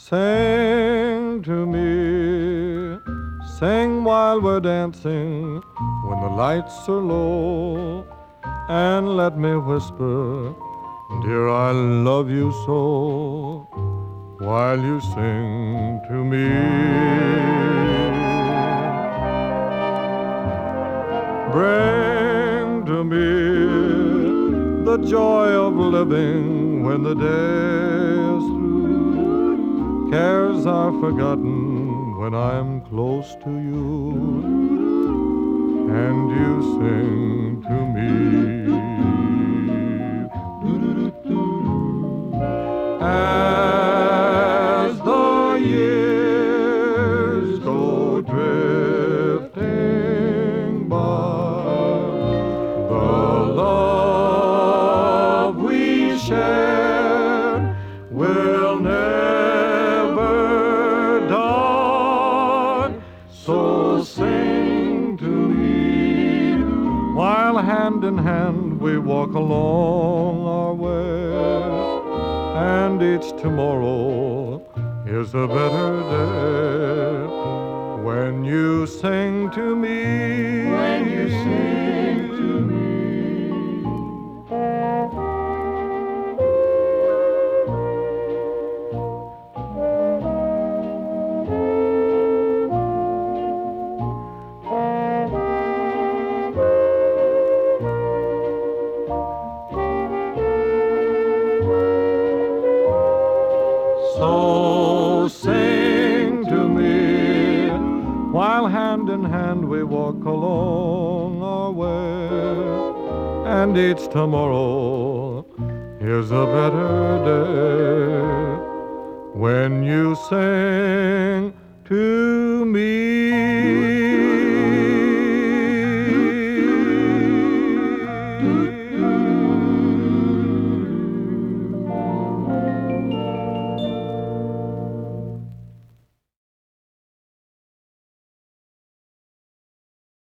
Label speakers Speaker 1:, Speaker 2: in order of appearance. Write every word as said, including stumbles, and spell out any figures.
Speaker 1: Sing to me, sing while we're dancing when the lights are low, and let me whisper, dear, I love you so, while you sing to me. Bring to me the joy of living when the day is through. Cares are forgotten when I'm close to you, and you sing to me. As the years go drifting by, the love we share will never die. So sing to me while hand in hand we walk along our way, and each tomorrow is a better day when you sing to me. When you sing to me. So sing to me while hand in hand we walk along our way, and each tomorrow is a better day when you sing